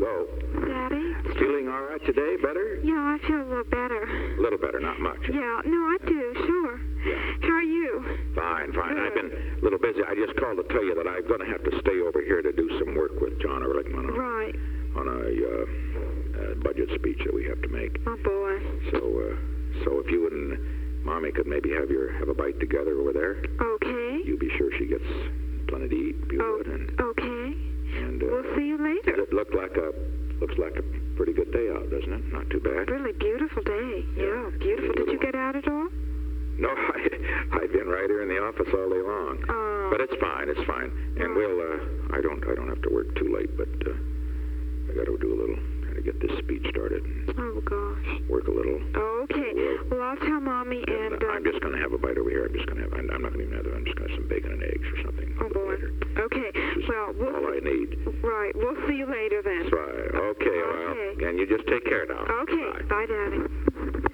Hello. Daddy? Feeling all right today? Better? Yeah, I feel a little better. A little better, not much. Yeah, no, I do, sure. Yeah. How are you? Fine. Good. I've been a little busy. I just called to tell you that I'm going to have to stay over here to do some work with John Ehrlichman Right. on a budget speech that we have to make. Oh, boy. So if you and Mommy could maybe have a bite together over there. Okay. You be sure she gets plenty to eat, if you would. And okay. we'll see you later. It looks like a pretty good day out, doesn't it? Not too bad. Really beautiful day. Yeah, beautiful. Did you get out at all? No, I've been right here in the office all day long. But it's fine. And I don't have to work too late, but I got to do a little, try to get this speech started. Oh, gosh. Work a little. Oh, okay. Well, I'll tell Mommy and I'm just going to have a bite over here. I'm not going to even have it. I'm just going to have some bacon and eggs or something. Oh, boy. Later. Okay. Well, all I need. Right. We'll see you later then. That's right. Okay. Well, and you just take care now. Okay. Bye, Daddy.